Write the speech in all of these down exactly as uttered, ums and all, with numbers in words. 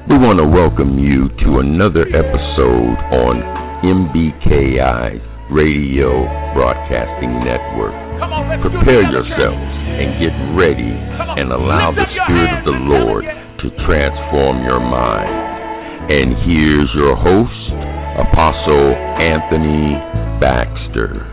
We want to welcome you to another episode on M B K I's Radio Broadcasting Network. On, Prepare yourselves and get ready and allow the Spirit of the Lord to transform your mind. And here's your host, Apostle Anthony Baxter.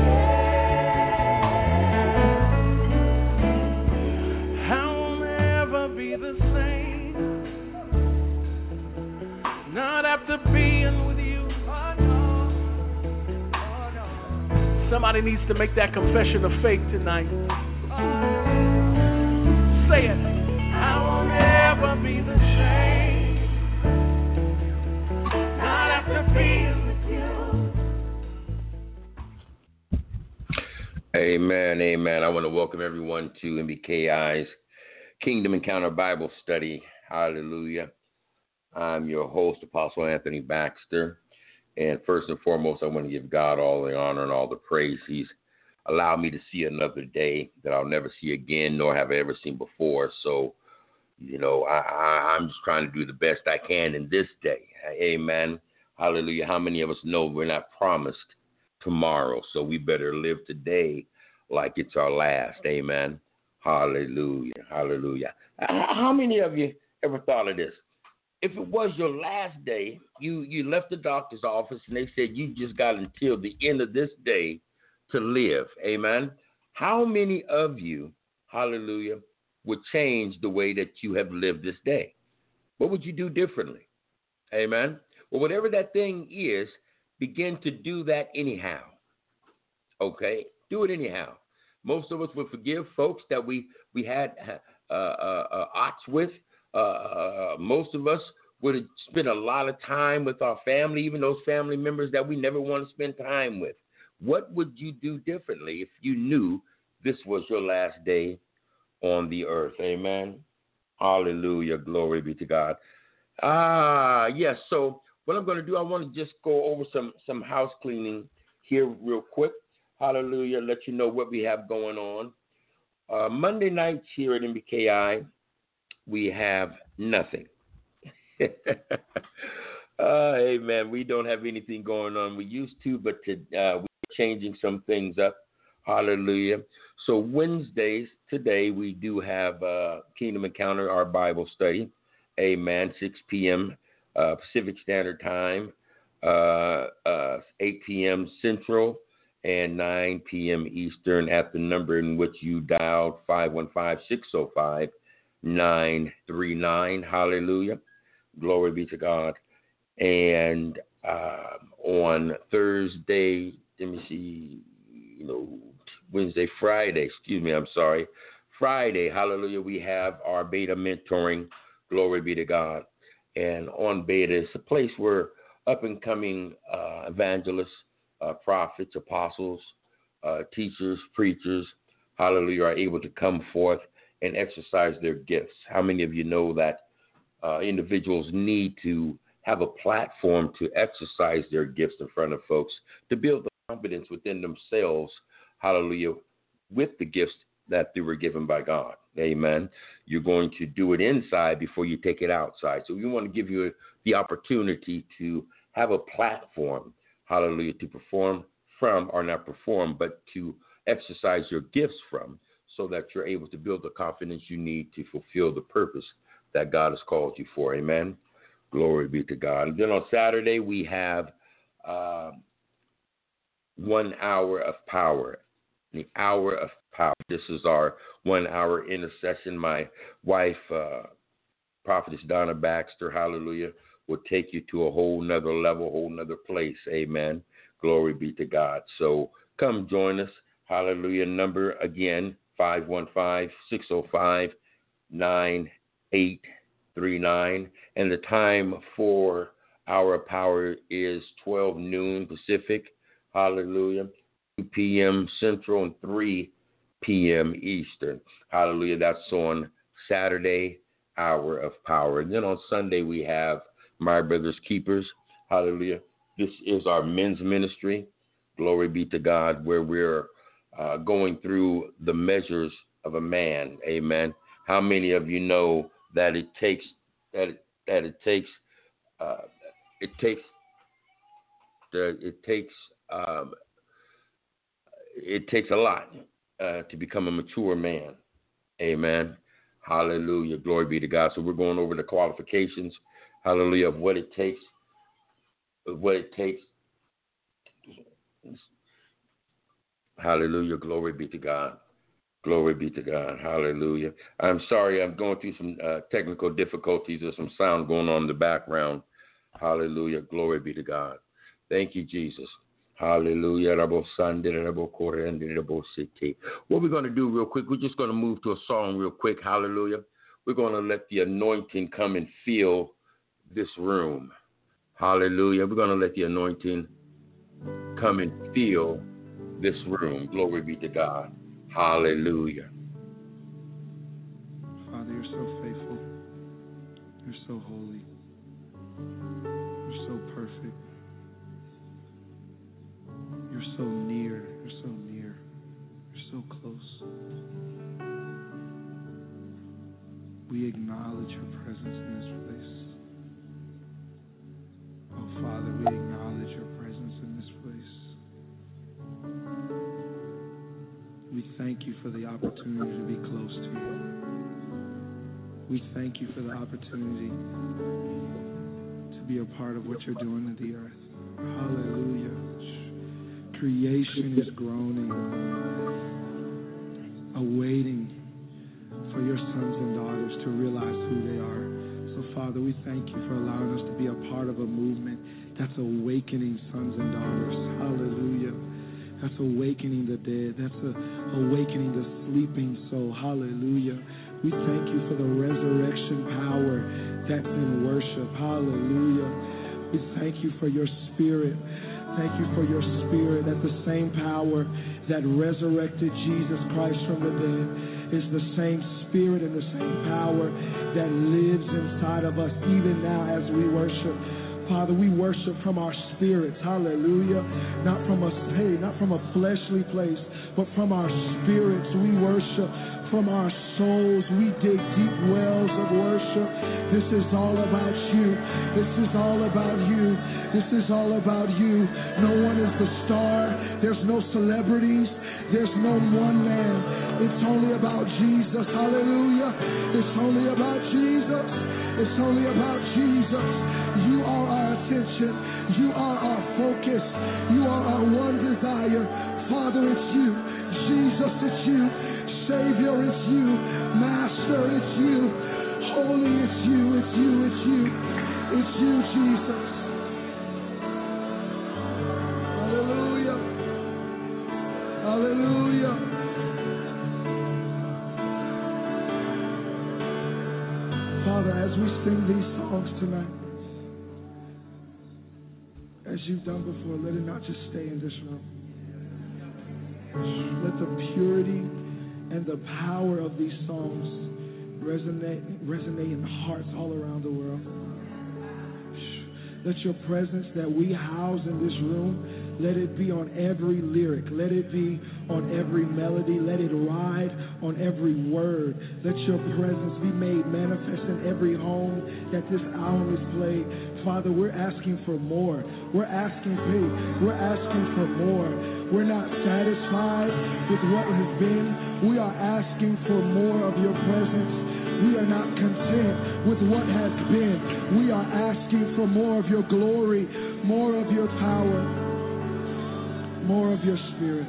Somebody needs to make that confession of faith tonight. Say it. I will never be the same. Not after being with you. Amen, amen. I want to welcome everyone to M B K I's Kingdom Encounter Bible Study. Hallelujah. I'm your host, Apostle Anthony Baxter. And first and foremost, I want to give God all the honor and all the praise. He's allowed me to see another day that I'll never see again, nor have I ever seen before. So, you know, I, I, I'm just trying to do the best I can in this day. Amen. Hallelujah. How many of us know we're not promised tomorrow? So we better live today like it's our last. Amen. Hallelujah. Hallelujah. How many of you ever thought of this? If it was your last day, you, you left the doctor's office and they said you just got until the end of this day to live. Amen. How many of you, hallelujah, would change the way that you have lived this day? What would you do differently? Amen. Well, whatever that thing is, begin to do that anyhow. Okay. Do it anyhow. Most of us would forgive folks that we, we had uh, uh, uh, odds with. Uh, most of us would have spent a lot of time with our family, even those family members that we never want to spend time with. What would you do differently if you knew this was your last day on the earth? Amen. Hallelujah. Glory be to God. Ah, yes. So what I'm going to do, I want to just go over some, some house cleaning here real quick. Hallelujah. Let you know what we have going on. Uh, Monday nights here at M B K I, we have nothing. uh, amen. We don't have anything going on. We used to, but to, uh, we're changing some things up. Hallelujah. So Wednesdays, today, we do have uh, Kingdom Encounter, our Bible study. Amen. six p.m. Uh, Pacific Standard Time, uh, uh, eight p.m. Central, and nine p.m. Eastern at the number in which you dialed five one five, six oh five, nine three nine. Hallelujah. Glory be to God. And uh, on Thursday, let me see, you know, Wednesday, Friday, excuse me, I'm sorry. Friday, hallelujah, we have our beta mentoring. Glory be to God. And on beta, it's a place where up and coming uh, evangelists, uh, prophets, apostles, uh, teachers, preachers, hallelujah, are able to come forth and exercise their gifts. How many of you know that uh, individuals need to have a platform to exercise their gifts in front of folks, to build the confidence within themselves, hallelujah, with the gifts that they were given by God. Amen. You're going to do it inside before you take it outside. So we want to give you the opportunity to have a platform, hallelujah, to perform from, or not perform, but to exercise your gifts from, so that you're able to build the confidence you need to fulfill the purpose that God has called you for. Amen. Glory be to God. And then on Saturday, we have uh, one hour of power, the hour of power. This is our one hour intercession. My wife, uh, Prophetess Donna Baxter, hallelujah, will take you to a whole nother level, whole nother place. Amen. Glory be to God. So come join us. Hallelujah. Number again, five one five, six oh five, nine eight three nine. And the time for our power is twelve noon Pacific. Hallelujah. two p.m. Central and three p.m. Eastern. Hallelujah. That's on Saturday, hour of power. And then on Sunday, we have My Brother's Keepers. Hallelujah. This is our men's ministry. Glory be to God, where we're uh, going through the measures of a man. Amen. How many of you know that it takes that that it takes uh, it takes the it takes um, it takes a lot uh, to become a mature man. Amen. Hallelujah. Glory be to God. So we're going over the qualifications. Hallelujah, of what it takes. Of what it takes. Hallelujah. Glory be to God. Glory be to God. Hallelujah. I'm sorry. I'm going through some uh, technical difficulties. There's some sound going on in the background. Hallelujah. Glory be to God. Thank you, Jesus. Hallelujah. What we're going to do real quick, we're just going to move to a song real quick. Hallelujah. We're going to let the anointing come and fill this room. Hallelujah. We're going to let the anointing come and fill this room. Glory be to God. Hallelujah. Father, you're so faithful. You're so holy. You're so perfect. You're so near. You're so near. You're so close. We acknowledge your presence in this place. Oh, Father, we acknowledge your presence in this place. We thank you for the opportunity to be close to you. We thank you for the opportunity to be a part of what you're doing in the earth. Hallelujah. Creation is groaning, awaiting for your sons and daughters to realize who they are. So, Father, we thank you for allowing us to be a part of a movement that's awakening sons and daughters. Hallelujah. That's awakening the dead. That's a, awakening the sleeping soul. Hallelujah. We thank you for the resurrection power that's in worship. Hallelujah. We thank you for your spirit. Thank you for your spirit, that the same power that resurrected Jesus Christ from the dead is the same spirit and the same power that lives inside of us even now as we worship. Father, we worship from our spirits, hallelujah, not from a hey, not from a fleshly place, but from our spirits. We worship from our souls. We dig deep wells of worship. This is all about you. This is all about you. This is all about you. No one is the star. There's no celebrities. There's no one man. It's only about Jesus, hallelujah. It's only about Jesus. It's only about Jesus. You are our attention. You are our focus. You are our one desire. Father, it's you. Jesus, it's you. Savior, it's you. Master, it's you. Holy, it's you. It's you. It's you. It's you, Jesus. Hallelujah. Hallelujah. Father, as we sing these songs tonight, as you've done before, let it not just stay in this room. Let the purity and the power of these songs resonate, resonate in hearts all around the world. Let your presence that we house in this room, let it be on every lyric. Let it be on every melody. Let it ride on every word. Let your presence be made manifest in every home that this album is played. Father, we're asking for more. We're asking, hey, we're asking for more. We're not satisfied with what has been. We are asking for more of your presence. We are not content with what has been. We are asking for more of your glory, more of your power, more of your spirit.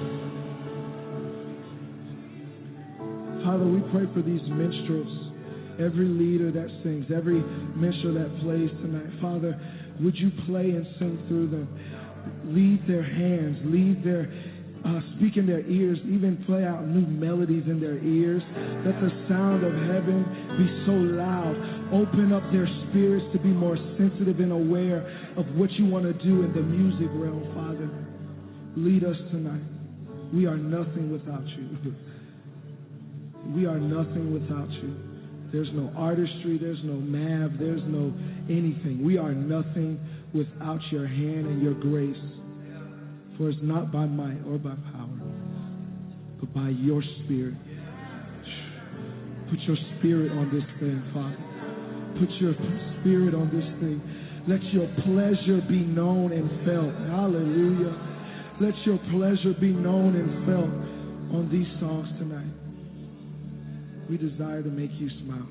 Father, we pray for these minstrels, every leader that sings, every minstrel that plays tonight. Father, would you play and sing through them? Lead their hands, lead their, uh, speak in their ears, even play out new melodies in their ears. Let the sound of heaven be so loud. Open up their spirits to be more sensitive and aware of what you want to do in the music realm, Father. Lead us tonight. We are nothing without you. We are nothing without you. There's no artistry, there's no mav, there's no anything. We are nothing without your hand and your grace. For it's not by might or by power, but by your spirit. Put your spirit on this thing, Father. Put your spirit on this thing. Let your pleasure be known and felt. Hallelujah. Let your pleasure be known and felt on these songs tonight. We desire to make you smile.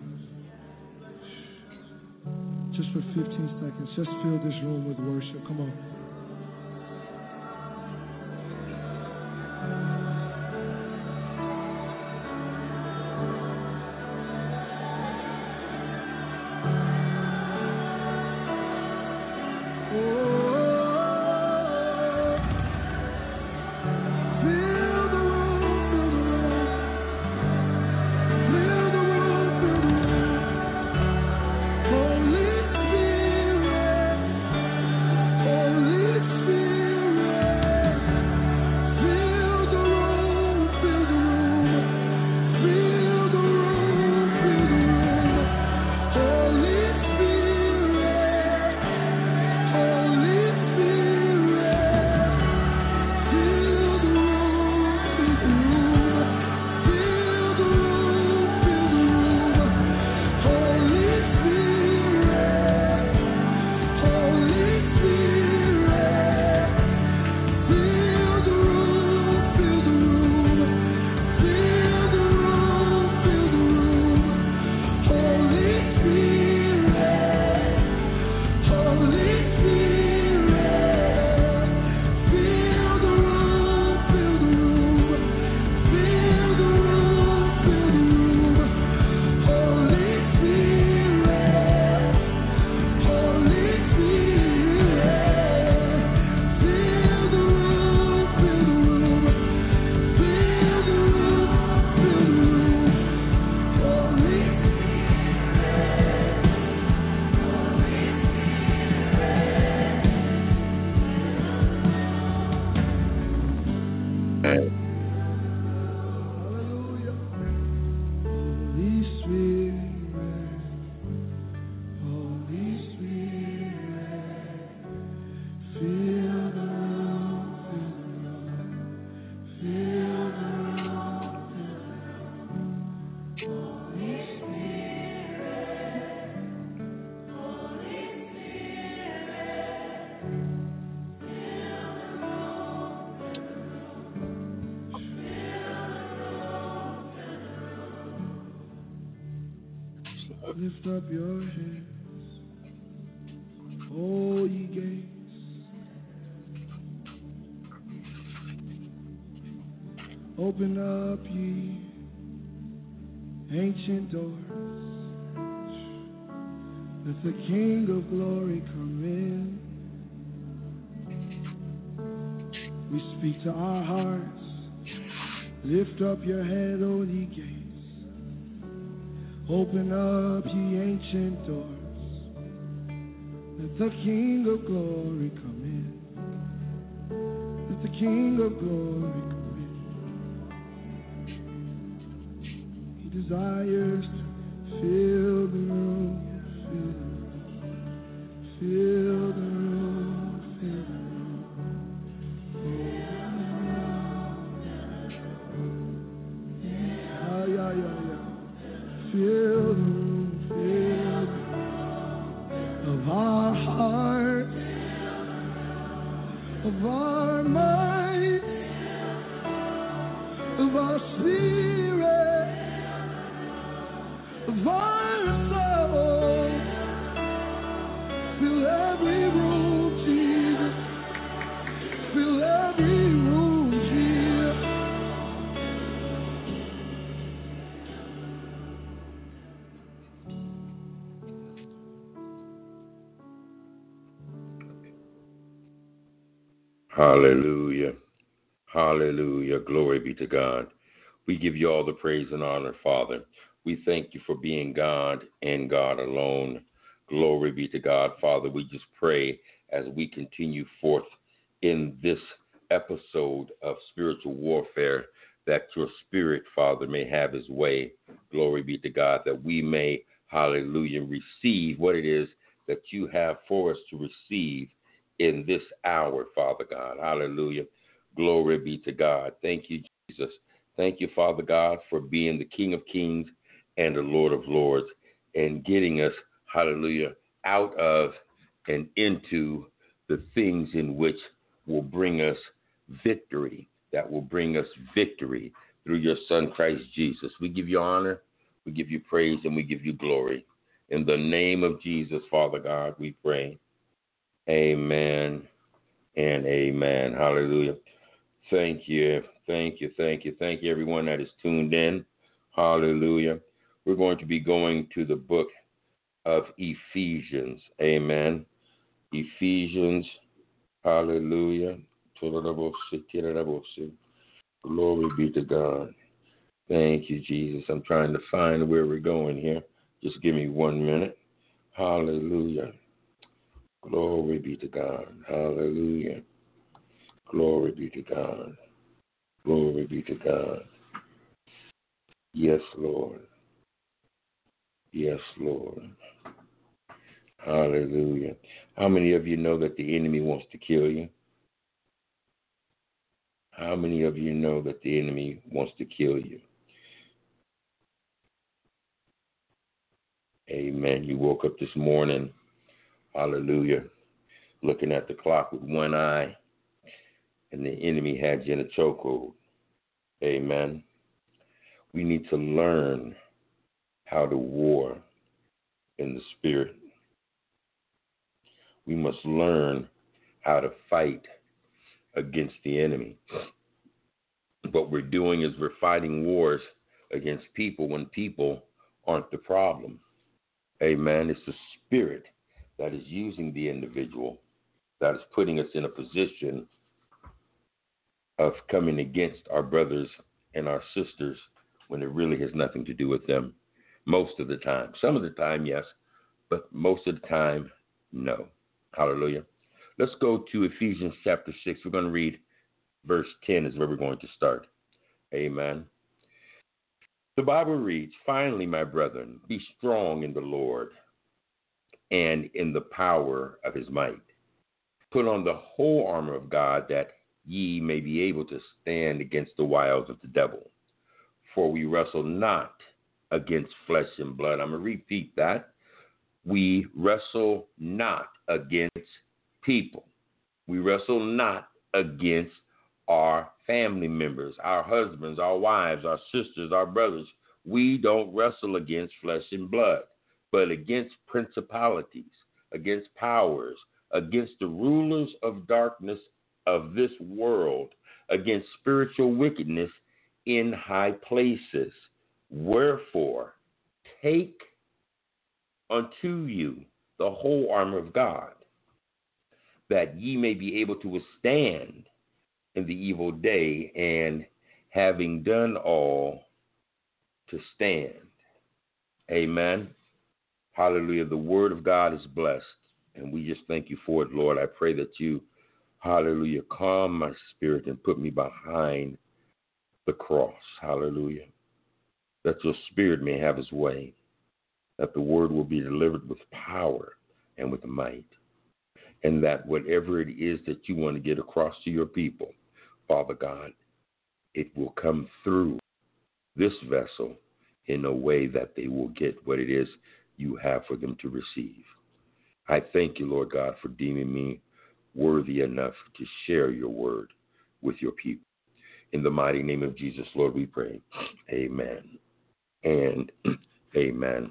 Just for fifteen seconds, just fill this room with worship. Come on. Lift up your hands, O ye gates. Open up ye ancient doors. Let the King of glory come in. We speak to our hearts. Lift up your head, O ye gates. Open up ye ancient doors. Let the King of glory come in. Let the King of glory come in. He desires to fill the room, fill the room, fill the room, fill the room. Oh, yeah, yeah, yeah. Fill the room, fill the room of our heart, of our mind, of our spirit, of our soul. Fill every room, Jesus. Fill every room, Jesus. Hallelujah. Hallelujah. Glory be to God. We give you all the praise and honor, Father. We thank you for being God and God alone. Glory be to God, Father. We just pray as we continue forth in this episode of spiritual warfare that your spirit, Father, may have his way. Glory be to God, that we may, hallelujah, receive what it is that you have for us to receive in this hour, Father God. Hallelujah. Glory be to God. Thank you, Jesus. Thank you, Father God, for being the King of Kings and the Lord of Lords and getting us, hallelujah, out of and into the things in which will bring us victory, that will bring us victory through your Son, Christ Jesus. We give you honor, we give you praise, and we give you glory. In the name of Jesus, Father God, we pray. Amen and amen. Hallelujah. Thank you, thank you, thank you, thank you, everyone that is tuned in. Hallelujah. We're going to be going to the book of Ephesians. Amen. Ephesians. Hallelujah. Glory be to God. Thank you, Jesus. I'm trying to find where we're going here. Just give me one minute. Hallelujah. Glory be to God. Hallelujah. Glory be to God. Glory be to God. Yes, Lord. Yes, Lord. Hallelujah. How many of you know that the enemy wants to kill you? How many of you know that the enemy wants to kill you? Amen. You woke up this morning, hallelujah, looking at the clock with one eye, and the enemy had you in a chokehold. Amen. We need to learn how to war in the spirit. We must learn how to fight against the enemy. What we're doing is we're fighting wars against people when people aren't the problem. Amen. It's the spirit that is using the individual that is putting us in a position of coming against our brothers and our sisters when it really has nothing to do with them. Most of the time. Some of the time, yes, but most of the time, no. Hallelujah. Let's go to Ephesians chapter six. We're going to read verse ten is where we're going to start. Amen. The Bible reads, "Finally, my brethren, be strong in the Lord and in the power of his might. Put on the whole armor of God, that ye may be able to stand against the wiles of the devil. For we wrestle not against flesh and blood." I'm going to repeat that. We wrestle not against people. We wrestle not against our family members, our husbands, our wives, our sisters, our brothers. We don't wrestle against flesh and blood, but against principalities, against powers, against the rulers of darkness of this world, against spiritual wickedness in high places. Wherefore, take unto you the whole armor of God, that ye may be able to withstand in the evil day, and having done all, to stand. Amen. Hallelujah. The word of God is blessed, and we just thank you for it, Lord. I pray that you, hallelujah, calm my spirit and put me behind the cross. Hallelujah. That your spirit may have his way, that the word will be delivered with power and with might, and that whatever it is that you want to get across to your people, Father God, it will come through this vessel in a way that they will get what it is you have for them to receive. I thank you, Lord God, for deeming me worthy enough to share your word with your people. In the mighty name of Jesus, Lord, we pray. Amen and amen.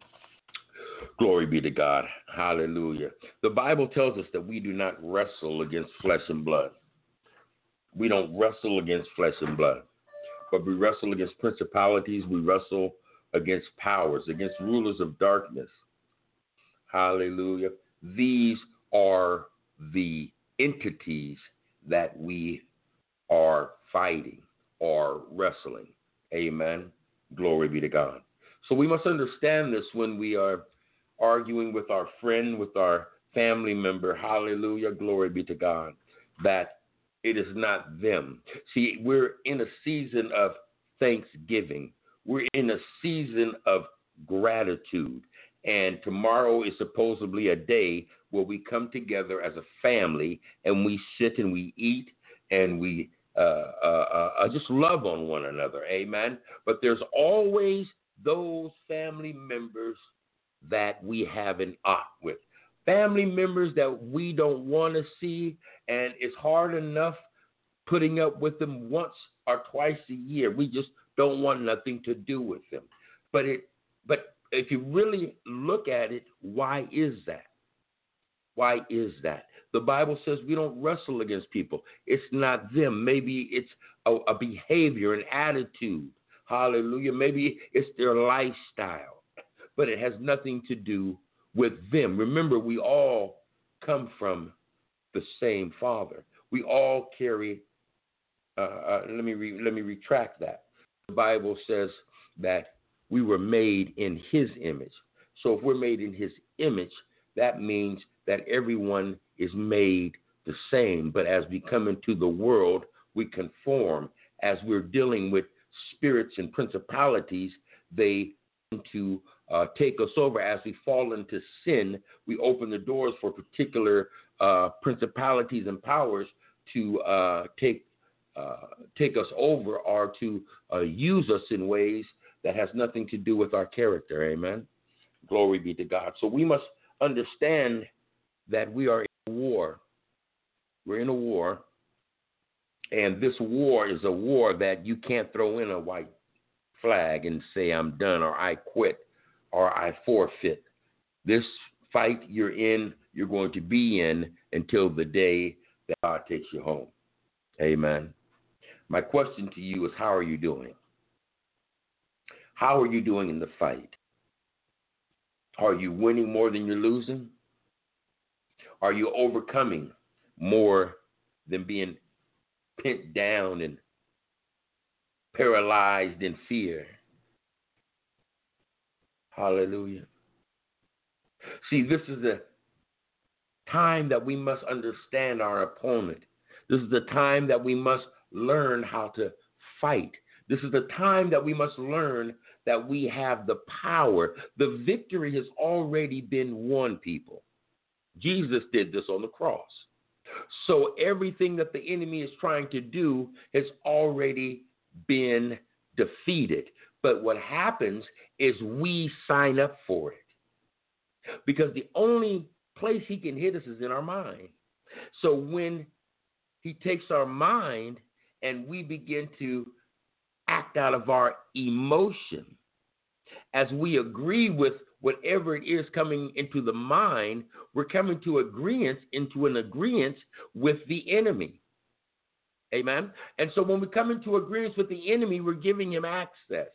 Glory be to God. Hallelujah. The Bible tells us that we do not wrestle against flesh and blood. We don't wrestle against flesh and blood, but we wrestle against principalities. We wrestle against powers, against rulers of darkness. Hallelujah. These are the entities that we are fighting or wrestling. Amen. Glory be to God. So we must understand this when we are arguing with our friend, with our family member. Hallelujah. Glory be to God. That it is not them. See, we're in a season of thanksgiving. We're in a season of gratitude. And tomorrow is supposedly a day where we come together as a family and we sit and we eat and we uh, uh, uh, just love on one another. Amen. But there's always those family members that we have an ought with. Family members that we don't want to see, and it's hard enough putting up with them once or twice a year. We just don't want nothing to do with them. But it, but if you really look at it, why is that? Why is that? The Bible says we don't wrestle against people. It's not them. Maybe it's a, a behavior, an attitude. Hallelujah. Maybe it's their lifestyle. But it has nothing to do with them. Remember, we all come from the same Father. We all carry, uh, uh, let me re, let me retract that. The Bible says that we were made in his image. So if we're made in his image, that means that everyone is made the same. But as we come into the world, we conform. As we're dealing with spirits and principalities, they tend to uh, take us over. As we fall into sin, we open the doors for particular uh, principalities and powers to uh, take uh, take us over, or to uh, use us in ways that has nothing to do with our character. Amen. Glory be to God. So we must understand that we are in a war. We're in a war, and this war is a war that you can't throw in a white flag and say, I'm done, or I quit, or I forfeit. This fight you're in, you're going to be in until the day that God takes you home. Amen. My question to you is, how are you doing? How are you doing in the fight? Are you winning more than you're losing? Are you overcoming more than being pinned down and paralyzed in fear? Hallelujah. See, this is the time that we must understand our opponent. This is the time that we must learn how to fight. This is the time that we must learn that we have the power. The victory has already been won, people. Jesus did this on the cross. So everything that the enemy is trying to do has already been defeated. But what happens is we sign up for it. Because the only place he can hit us is in our mind. So when he takes our mind and we begin to act out of our emotion, as we agree with whatever it is coming into the mind, we're coming to agreement, into an agreement with the enemy. Amen? And so when we come into agreement with the enemy, we're giving him access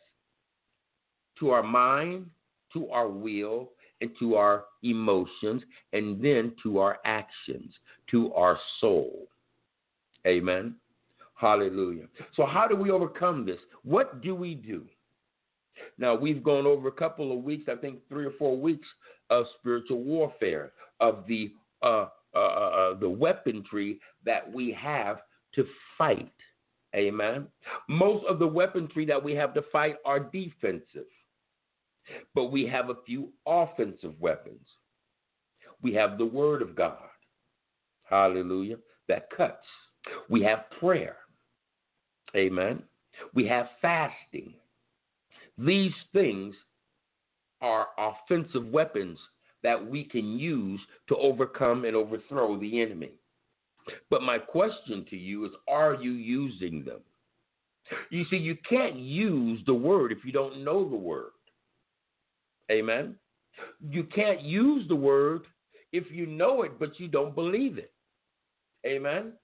to our mind, to our will, and to our emotions, and then to our actions, to our soul. Amen? Hallelujah. So how do we overcome this? What do we do? Now, we've gone over a couple of weeks, I think three or four weeks of spiritual warfare, of the uh, uh, uh, the weaponry that we have to fight. Amen. Most of the weaponry that we have to fight are defensive, but we have a few offensive weapons. We have the Word of God. Hallelujah. That cuts. We have prayer. Amen. We have fasting. These things are offensive weapons that we can use to overcome and overthrow the enemy. But my question to you is, are you using them? You see, you can't use the word if you don't know the word. Amen? You can't use the word if you know it, but you don't believe it. Amen?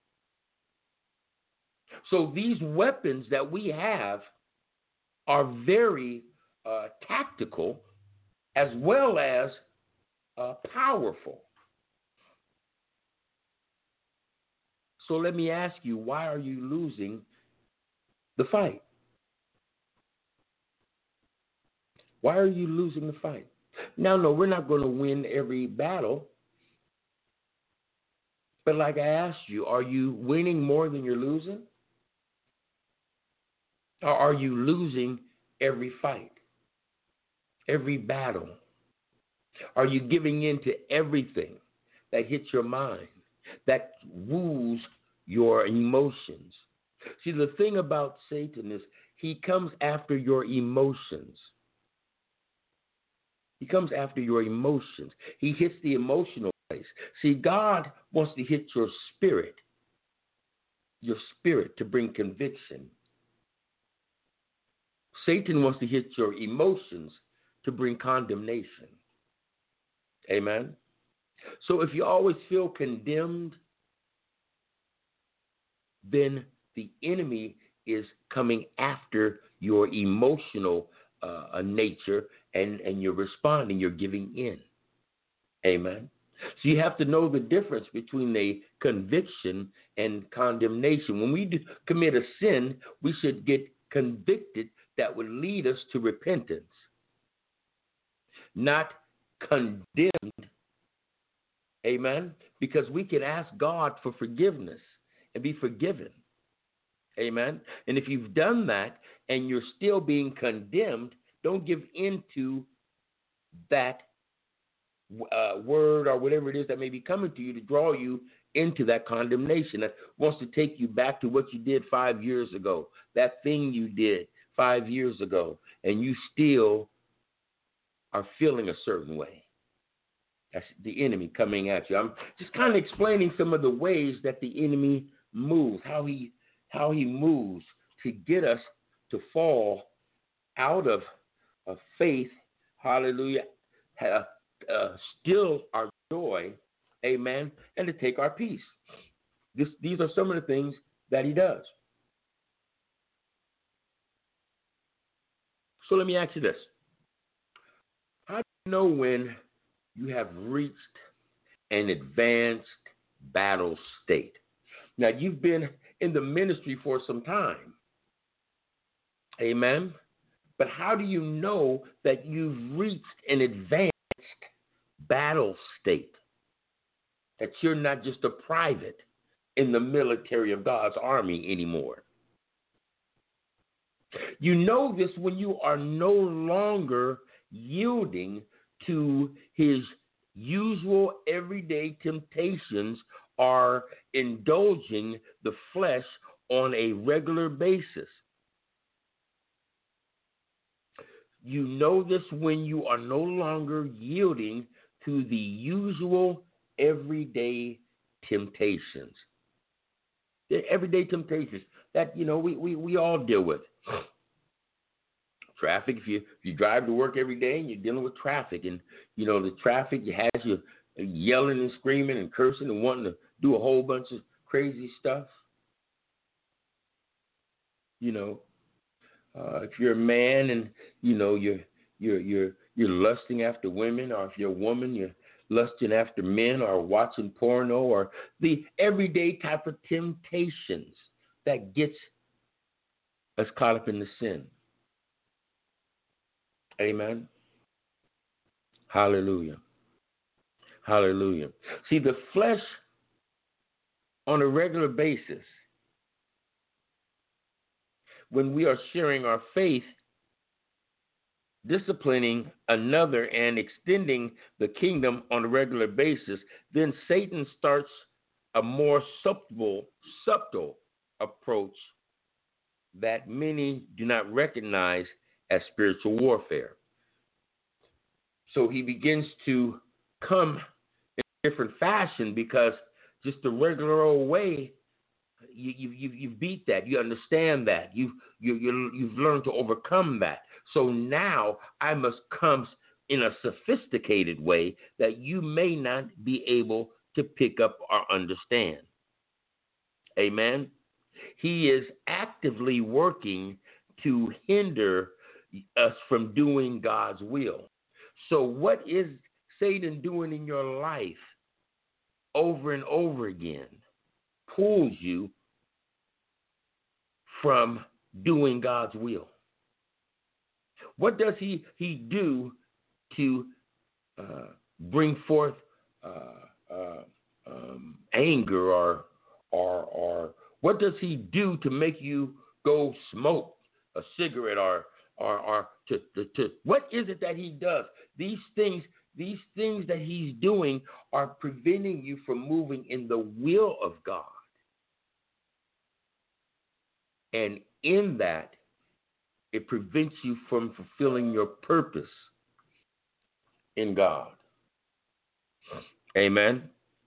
So these weapons that we have are very uh, tactical as well as uh, powerful. So let me ask you, why are you losing the fight? Why are you losing the fight? Now, no, we're not going to win every battle. But like I asked you, are you winning more than you're losing? Or are you losing every fight, every battle? Are you giving in to everything that hits your mind, that woos your emotions? See, the thing about Satan is he comes after your emotions. He comes after your emotions. He hits the emotional place. See, God wants to hit your spirit, your spirit to bring conviction. Satan wants to hit your emotions to bring condemnation. Amen. So if you always feel condemned, then the enemy is coming after your emotional uh, nature, and, and you're responding, you're giving in. Amen. So you have to know the difference between a conviction and condemnation. When we do commit a sin, we should get convicted that would lead us to repentance, not condemned. Amen. Because we can ask God for forgiveness and be forgiven. Amen. And if you've done that and you're still being condemned, don't give in to that uh, word or whatever it is that may be coming to you to draw you into that condemnation that wants to take you back to what you did five years ago, that thing you did five years ago, and you still are feeling a certain way. That's the enemy coming at you. I'm just kind of explaining some of the ways that the enemy moves, how he how he moves to get us to fall out of, of faith, hallelujah, uh, uh, steal our joy, amen, and to take our peace. This, these are some of the things that he does. So let me ask you this. How do you know when you have reached an advanced battle state? Now, you've been in the ministry for some time. Amen. But how do you know that you've reached an advanced battle state? That you're not just a private in the military of God's army anymore. You know this when you are no longer yielding to his usual everyday temptations or indulging the flesh on a regular basis. You know this when you are no longer yielding to the usual everyday temptations. The everyday temptations that, you know, we, we, we all deal with. Traffic, if you if you drive to work every day and you're dealing with traffic, and, you know, the traffic has you yelling and screaming and cursing and wanting to do a whole bunch of crazy stuff. You know, uh, if you're a man and, you know, you're you're you're you're lusting after women, or if you're a woman, you're lusting after men, or watching porno, or the everyday type of temptations that gets us caught up in the sin. Amen. Hallelujah. Hallelujah. See, the flesh on a regular basis, when we are sharing our faith, disciplining another and extending the kingdom on a regular basis, then Satan starts a more subtle, subtle approach that many do not recognize as spiritual warfare. So he begins to come in a different fashion, because just the regular old way, you you you you beat that. You understand that. You you you you've learned to overcome that. So now I must come in a sophisticated way that you may not be able to pick up or understand. Amen. He is actively working to hinder us from doing God's will. So what is Satan doing in your life over and over again? Pulls you from doing God's will. What does he, he do to uh, bring forth uh, uh, um, anger, or, or, or what does he do to make you go smoke a cigarette, or Or, or to, to, to what is it that he does? These things, these things that he's doing are preventing you from moving in the will of God. And in that, it prevents you from fulfilling your purpose. in God. Amen.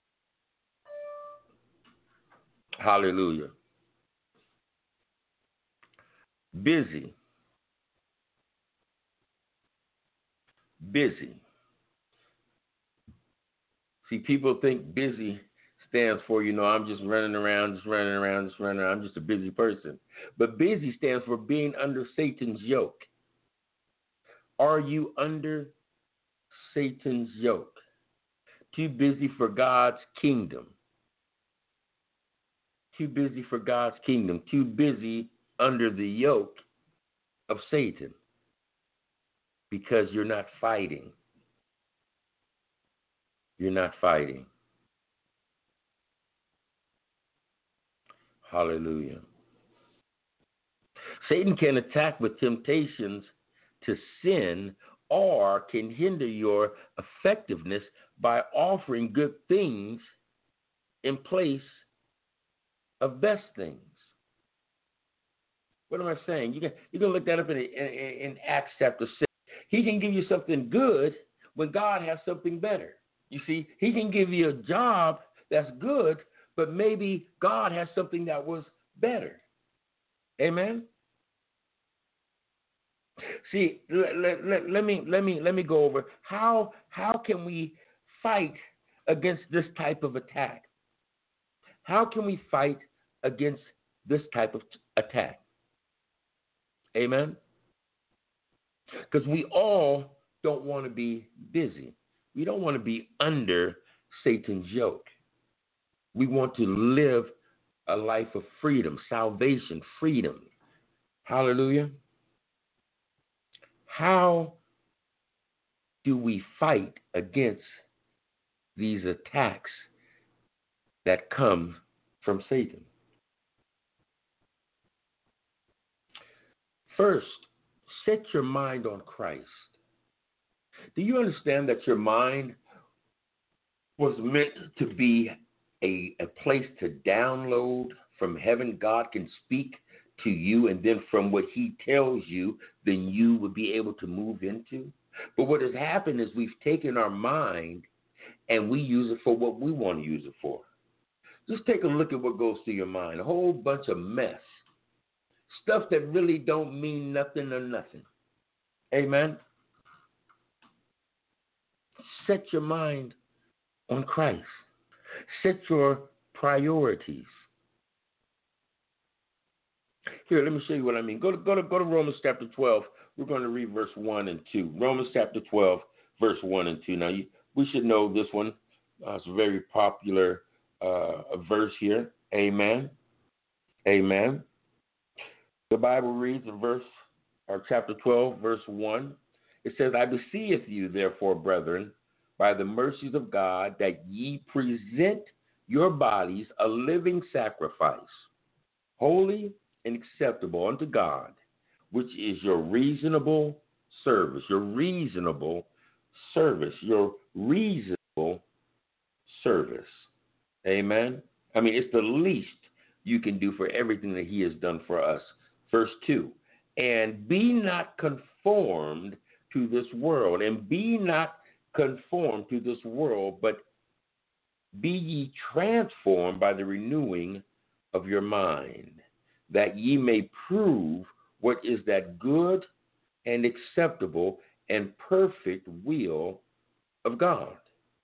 Hallelujah. Busy. Busy. See, people think busy stands for, you know, I'm just running around, just running around, just running around. I'm just a busy person. But busy stands for being under Satan's yoke. Are you under Satan's yoke? Too busy for God's kingdom. Too busy for God's kingdom. Too busy under the yoke of Satan because you're not fighting. You're not fighting. Hallelujah. Satan can attack with temptations to sin or can hinder your effectiveness by offering good things in place of best things. What am I saying? You can you can look that up in, in, in Acts chapter six. He can give you something good when God has something better. You see, he can give you a job that's good, but maybe God has something that was better. Amen. See, let, let, let, let me let me let me go over how how can we fight against this type of attack? How can we fight against this type of attack? Amen. Because we all don't want to be busy. We don't want to be under Satan's yoke. We want to live a life of freedom, salvation, freedom. Hallelujah. How do we fight against these attacks that come from Satan? First, set your mind on Christ. Do you understand that your mind was meant to be a, a place to download from heaven? God can speak to you, and then from what he tells you, then you would be able to move into. But what has happened is we've taken our mind and we use it for what we want to use it for. Just take a look at what goes through your mind. A whole bunch of mess. Stuff that really don't mean nothing or nothing. Amen. Set your mind on Christ. Set your priorities. Here, let me show you what I mean. Go to go to go to Romans chapter twelve. We're going to read verse one and two. Romans chapter twelve, verse one and two. Now, you, we should know this one. Uh, it's a very popular uh, verse here. Amen. Amen. The Bible reads in verse or chapter twelve, verse one. It says, I beseech you, therefore, brethren, by the mercies of God, that ye present your bodies a living sacrifice, holy and acceptable unto God, which is your reasonable service, your reasonable service, your reasonable service. Amen. I mean, it's the least you can do for everything that he has done for us. Verse two, and be not conformed to this world, and be not conformed to this world, but be ye transformed by the renewing of your mind, that ye may prove what is that good and acceptable and perfect will of God.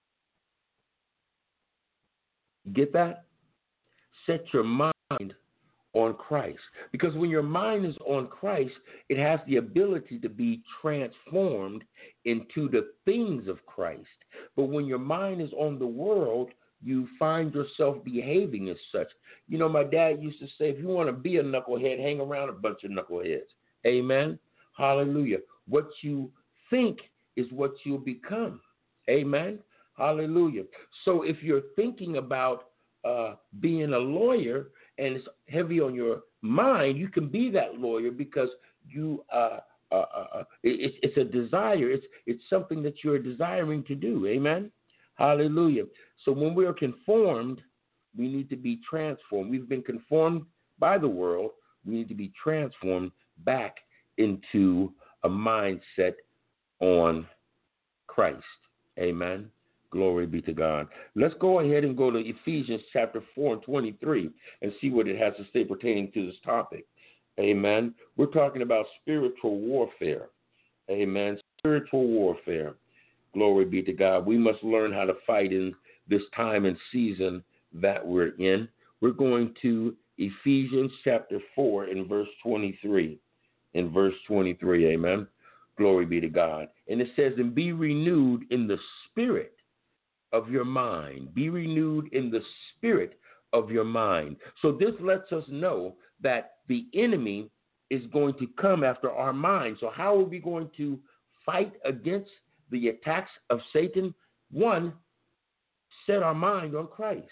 Get that? Set your mind on Christ. Because when your mind is on Christ, it has the ability to be transformed into the things of Christ. But when your mind is on the world, you find yourself behaving as such. You know, my dad used to say, if you want to be a knucklehead, hang around a bunch of knuckleheads. Amen. Hallelujah. What you think is what you'll become. Amen. Hallelujah. So if you're thinking about uh, being a lawyer and it's heavy on your mind, you can be that lawyer because you uh, uh, uh, it, it's a desire. It's it's something that you're desiring to do. Amen. Hallelujah. So when we are conformed, we need to be transformed. We've been conformed by the world. We need to be transformed back into a mindset on Christ. Amen. Glory be to God. Let's go ahead and go to Ephesians chapter four and twenty-three and see what it has to say pertaining to this topic. Amen. We're talking about spiritual warfare. Amen. Spiritual warfare. Glory be to God. We must learn how to fight in this time and season that we're in. We're going to Ephesians chapter four and verse twenty-three. In verse twenty-three, amen. Glory be to God. And it says, and be renewed in the spirit of your mind. Be renewed in the spirit of your mind. So this lets us know that the enemy is going to come after our mind. So how are we going to fight against the attacks of Satan? One, set our mind on Christ.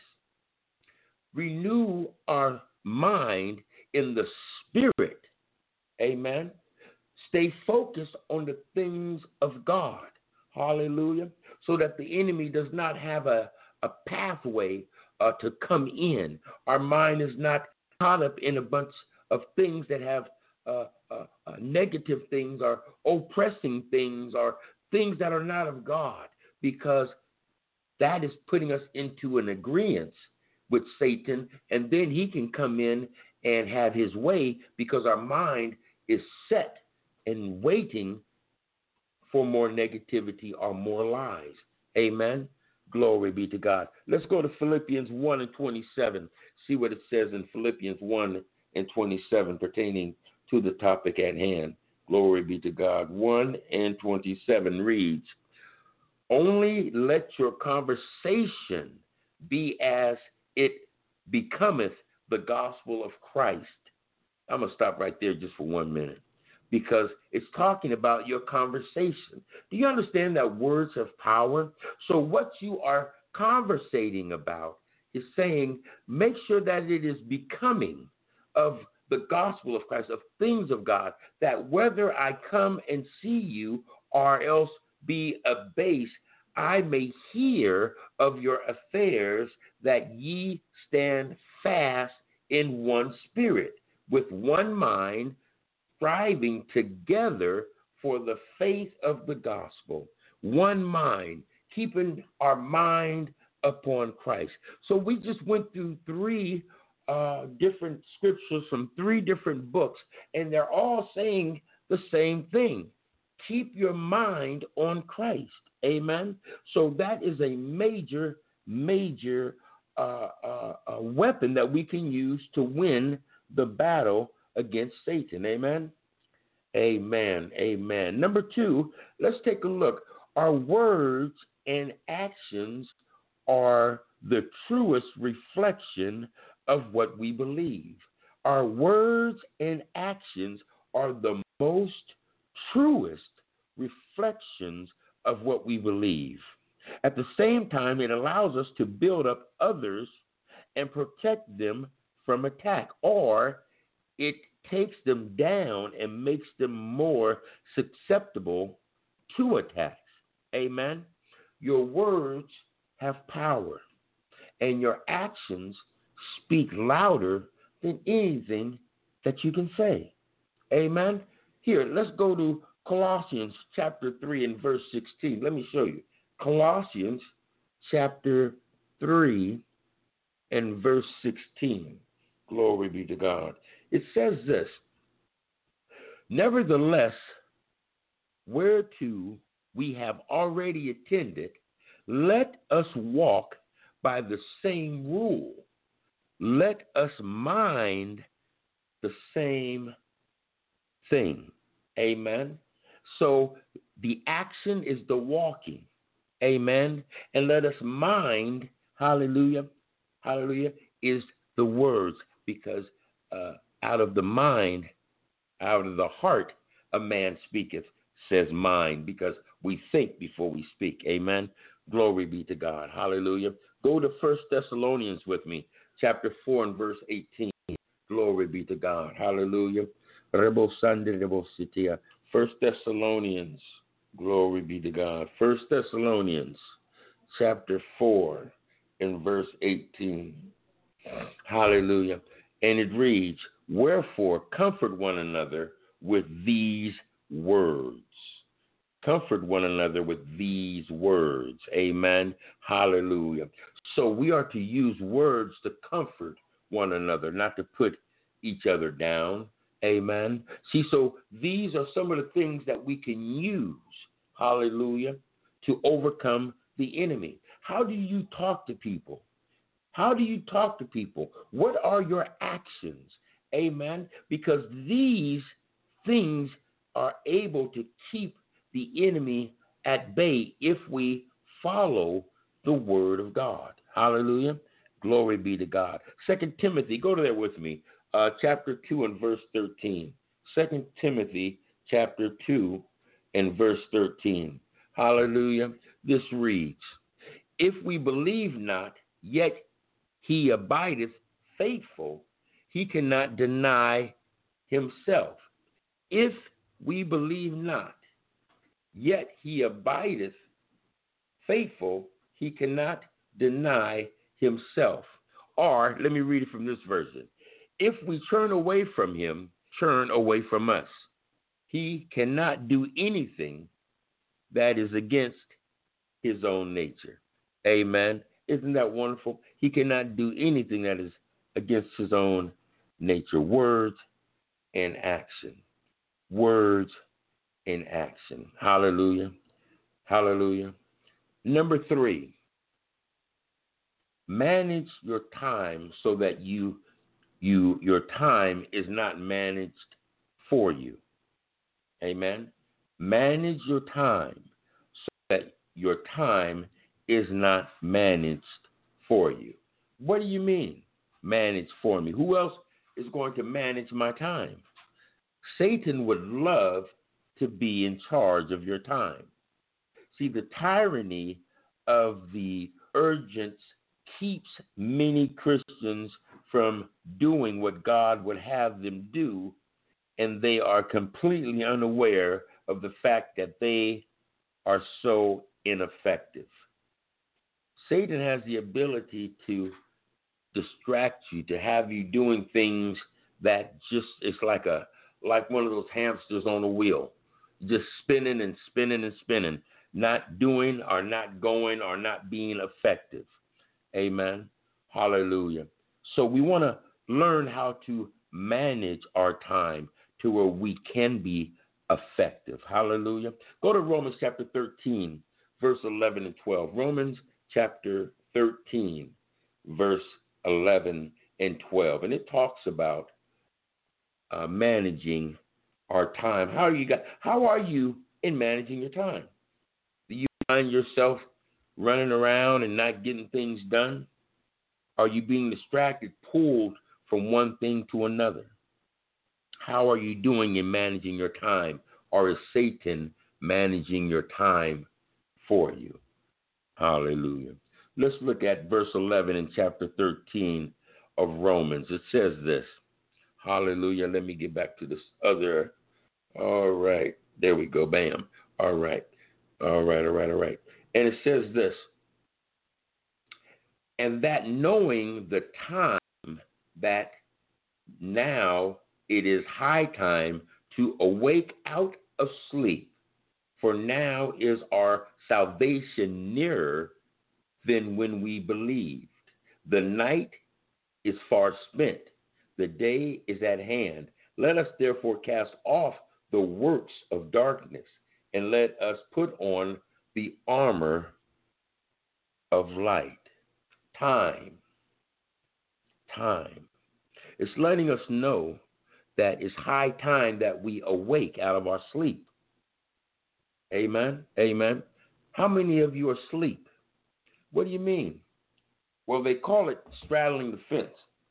Renew our mind in the spirit. Amen. Stay focused on the things of God. Hallelujah. So that the enemy does not have a, a pathway uh, to come in. Our mind is not caught up in a bunch of things that have uh, uh, uh, negative things or oppressing things or things that are not of God, because that is putting us into an agreement with Satan, and then he can come in and have his way because our mind is set and waiting for more negativity or more lies. Amen. Glory be to God. Let's go to Philippians one and twenty-seven. See what it says in Philippians one and twenty-seven pertaining to the topic at hand. Glory be to God. one and twenty-seven reads, only let your conversation be as it becometh the gospel of Christ. I'm going to stop right there just for one minute, because it's talking about your conversation. Do you understand that words have power? So what you are conversating about is saying, make sure that it is becoming of the gospel of Christ, of things of God, that whether I come and see you or else be abased, I may hear of your affairs, that ye stand fast in one spirit, with one mind, striving together for the faith of the gospel. One mind, keeping our mind upon Christ. So we just went through three uh, different scriptures from three different books, and they're all saying the same thing. Keep your mind on Christ. Amen. So that is a major, major uh, uh, uh, weapon that we can use to win the battle against Satan. Amen. Amen. Amen. Number two, let's take a look. Our words and actions are the truest reflection of what we believe. Our words and actions are the most truest reflections of what we believe. At the same time, it allows us to build up others and protect them from attack, or it takes them down and makes them more susceptible to attacks. Amen. Your words have power, and your actions speak louder than anything that you can say. Amen. Here, let's go to Colossians chapter three and verse sixteen. Let me show you. Colossians chapter three and verse sixteen. Glory be to God. It says this, nevertheless, whereto we have already attended, let us walk by the same rule. Let us mind the same thing. Amen. So the action is the walking. Amen. And let us mind, hallelujah, hallelujah, is the words, because uh, out of the mind, out of the heart, a man speaketh, says mind, because we think before we speak. Amen. Glory be to God. Hallelujah. Go to First Thessalonians with me, chapter four and verse eighteen. Glory be to God. Hallelujah. First Thessalonians. Glory be to God. First Thessalonians, chapter four and verse eighteen. Hallelujah. And it reads, wherefore comfort one another with these words. Comfort one another with these words. Amen. Hallelujah. So we are to use words to comfort one another, not to put each other down. Amen. See, so these are some of the things that we can use, hallelujah, to overcome the enemy. How do you talk to people? How do you talk to people? What are your actions? Amen. Because these things are able to keep the enemy at bay if we follow the word of God. Hallelujah. Glory be to God. Second Timothy, go to there with me. Uh, chapter two and verse thirteen. Second Timothy chapter two and verse thirteen. Hallelujah. This reads, if we believe not, yet he abideth faithful, he cannot deny himself. If we believe not, yet he abideth faithful, he cannot deny himself. Or, let me read it from this version. If we turn away from him, turn away from us. He cannot do anything that is against his own nature. Amen. Isn't that wonderful? He cannot do anything that is against his own nature. Words and action. Words and action. Hallelujah. Hallelujah. Number three, manage your time so that you you your time is not managed for you. Amen. Manage your time so that your time is not managed for you. What do you mean, manage for me? Who else is going to manage my time? Satan would love to be in charge of your time. See, the tyranny of the urgence keeps many Christians from doing what God would have them do, and they are completely unaware of the fact that they are so ineffective. Satan has the ability to distract you, to have you doing things that just, it's like a like one of those hamsters on a wheel, just spinning and spinning and spinning, not doing or not going or not being effective. Amen. Hallelujah. So we want to learn how to manage our time to where we can be effective. Hallelujah. Go to Romans chapter thirteen, verse eleven and twelve. Romans chapter thirteen, verse eleven and twelve. And it talks about uh, managing our time. How are you got, how are you in managing your time? Do you find yourself running around and not getting things done? Are you being distracted, pulled from one thing to another? How are you doing in managing your time? Or is Satan managing your time for you? Hallelujah. Let's look at verse eleven in chapter thirteen of Romans. It says this. Hallelujah. Let me get back to this other. All right. There we go. Bam. All right. All right. All right. All right. And it says this. And that knowing the time, that now it is high time to awake out of sleep, for now is our salvation nearer than when we believed. The night is far spent, the day is at hand. Let us therefore cast off the works of darkness, and let us put on the armor of light. Time. Time. It's letting us know that it's high time that we awake out of our sleep. Amen. Amen. How many of you are asleep? What do you mean? Well, they call it straddling the fence.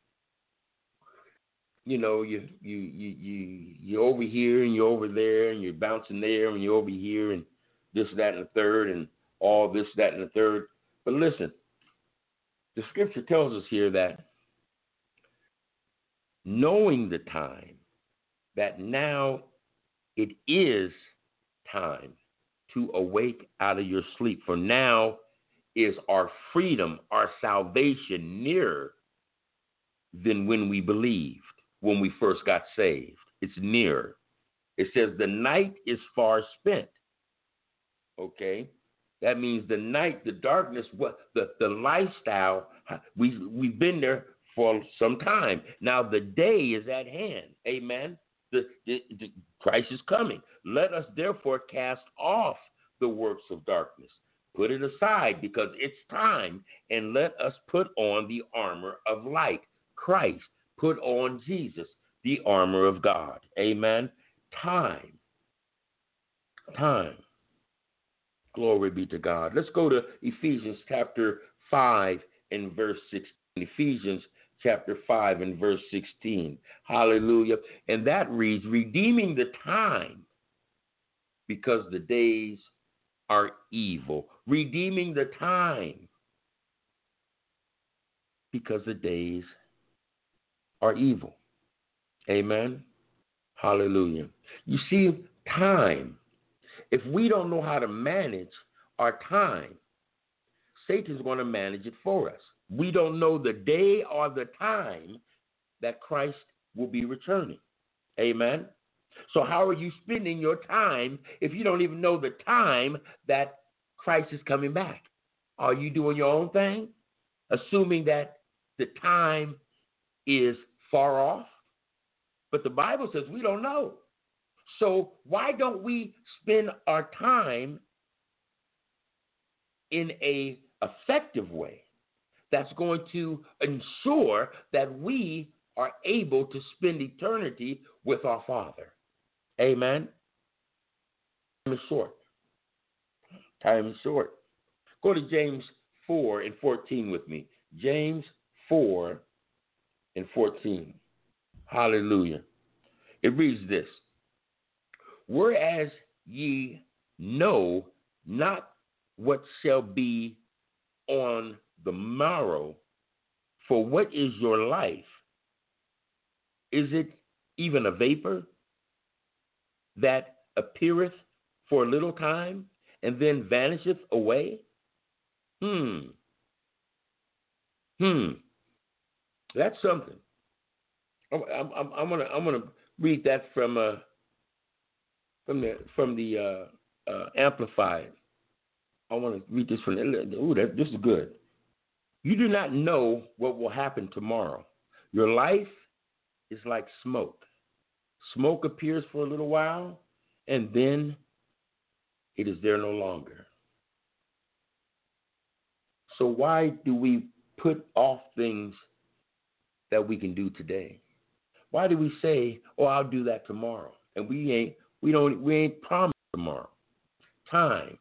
You know, you you you you you're over here and you're over there and you're bouncing there and you're over here and this, that, and the third and all this, that, and the third. But listen, the scripture tells us here that knowing the time, that now it is time to awake out of your sleep. For now is our freedom, our salvation nearer than when we believed, when we first got saved. It's nearer. It says the night is far spent. Okay? That means the night, the darkness, what the, the lifestyle, we, we've been there for some time. Now the day is at hand. Amen? The, the, the Christ is coming. Let us therefore cast off the works of darkness. Put it aside because it's time, and let us put on the armor of light. Christ. Put on Jesus, the armor of God. Amen? Time. Time. Glory be to God. Let's go to Ephesians chapter five and verse sixteen. Ephesians chapter five and verse sixteen. Hallelujah. And that reads, redeeming the time because the days are evil. Redeeming the time because the days are evil. Amen. Hallelujah. You see, time. If we don't know how to manage our time, Satan's going to manage it for us. We don't know the day or the time that Christ will be returning. Amen. So how are you spending your time if you don't even know the time that Christ is coming back? Are you doing your own thing, assuming that the time is far off? But the Bible says we don't know. So why don't we spend our time in a effective way that's going to ensure that we are able to spend eternity with our Father? Amen. Time is short. Time is short. Go to James four and fourteen with me. James four and fourteen. Hallelujah. It reads this. Whereas ye know not what shall be on the morrow, for what is your life? Is it even a vapor that appeareth for a little time and then vanisheth away? Hmm. Hmm. That's something. I'm, I'm, I'm gonna I'm gonna read that from uh from the from the uh, uh, Amplified. I want to read this from. Ooh, that, this is good. You do not know what will happen tomorrow. Your life is like smoke. Smoke appears for a little while, and then it is there no longer. So why do we put off things that we can do today? Why do we say, "Oh, I'll do that tomorrow," and we ain't, we don't, we ain't promised tomorrow? Time.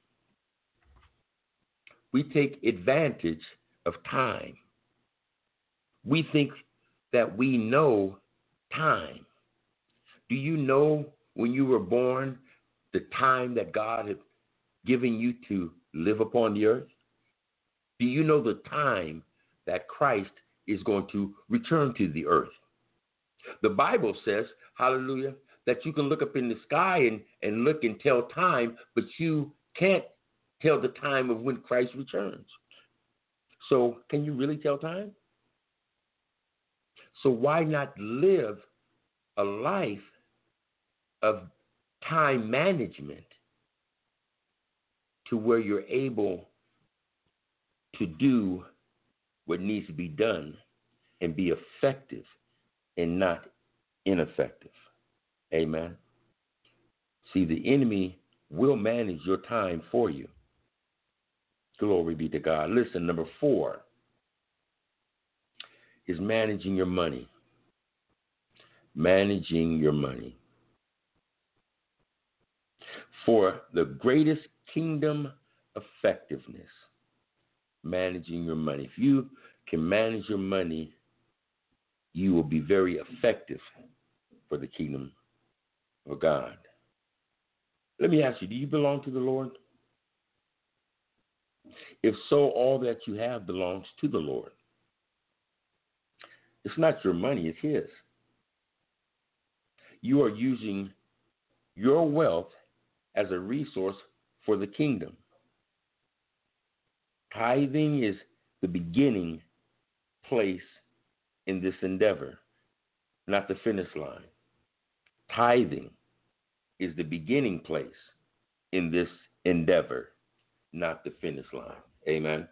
We take advantage of time. We think that we know time. Do you know when you were born the time that God had given you to live upon the earth? Do you know the time that Christ is going to return to the earth? The Bible says, hallelujah, that you can look up in the sky and, and look and tell time, but you can't tell the time of when Christ returns. So can you really tell time? So why not live a life of time management to where you're able to do what needs to be done and be effective and not ineffective? Amen. See, the enemy will manage your time for you. Glory be to God. Listen, number four is managing your money. Managing your money. For the greatest kingdom effectiveness, managing your money. If you can manage your money, you will be very effective for the kingdom of God. Let me ask you, do you belong to the Lord? If so, all that you have belongs to the Lord. It's not your money, it's His. You are using your wealth as a resource for the kingdom. Tithing is the beginning place in this endeavor, not the finish line. Tithing is the beginning place in this endeavor, not the finish line. Amen.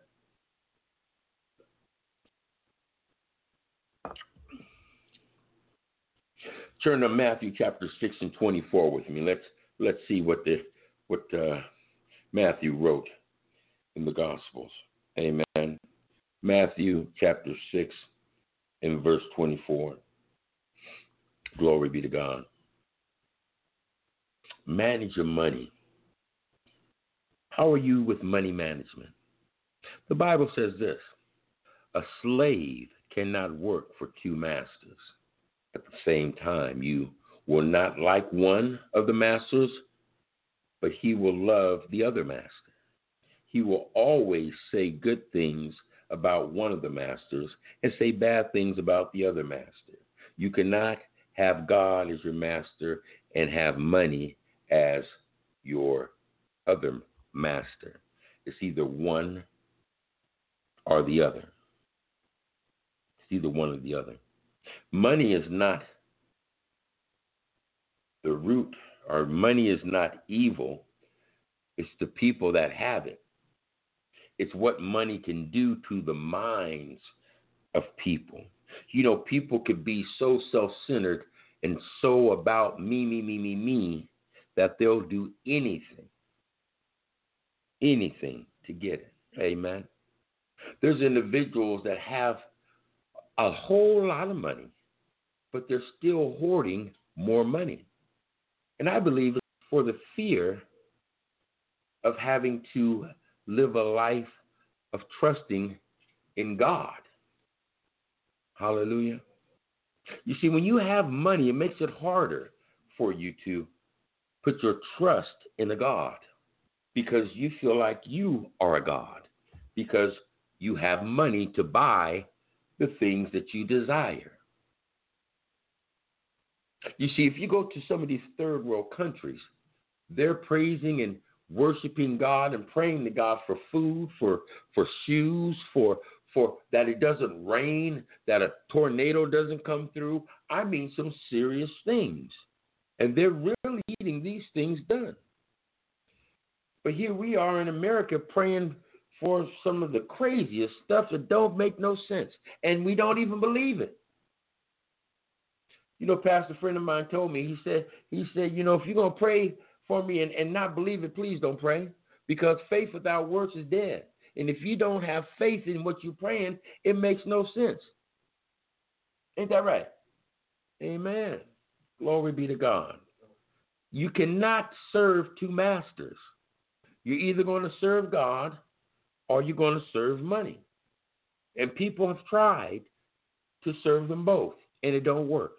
Turn to Matthew chapter six and twenty-four with me. Let's let's see what the what uh, Matthew wrote in the Gospels. Amen. Matthew chapter six and verse twenty-four. Glory be to God. Manage your money. How are you with money management? The Bible says this: a slave cannot work for two masters. At the same time, you will not like one of the masters, but he will love the other master. He will always say good things about one of the masters and say bad things about the other master. You cannot have God as your master and have money as your other master. It's either one or the other. It's either one or the other. Money is not the root, or money is not evil. It's the people that have it. It's what money can do to the minds of people. You know, people could be so self-centered and so about me, me, me, me, me, that they'll do anything, anything to get it. Amen. There's individuals that have a whole lot of money, but they're still hoarding more money. And I believe it's for the fear of having to live a life of trusting in God. Hallelujah. You see, when you have money, it makes it harder for you to put your trust in a God, because you feel like you are a God, because you have money to buy the things that you desire. You see, if you go to some of these third world countries, they're praising and worshiping God and praying to God for food, for for shoes, for for that it doesn't rain, that a tornado doesn't come through. I mean, some serious things. And they're really getting these things done. But here we are in America praying for some of the craziest stuff that don't make no sense. And we don't even believe it. You know, Pastor, a friend of mine told me, he said, he said, you know, if you're going to pray for me and, and not believe it, please don't pray, because faith without works is dead. And if you don't have faith in what you're praying, it makes no sense. Ain't that right? Amen. Glory be to God. You cannot serve two masters. You're either going to serve God or you're going to serve money. And people have tried to serve them both, and it don't work.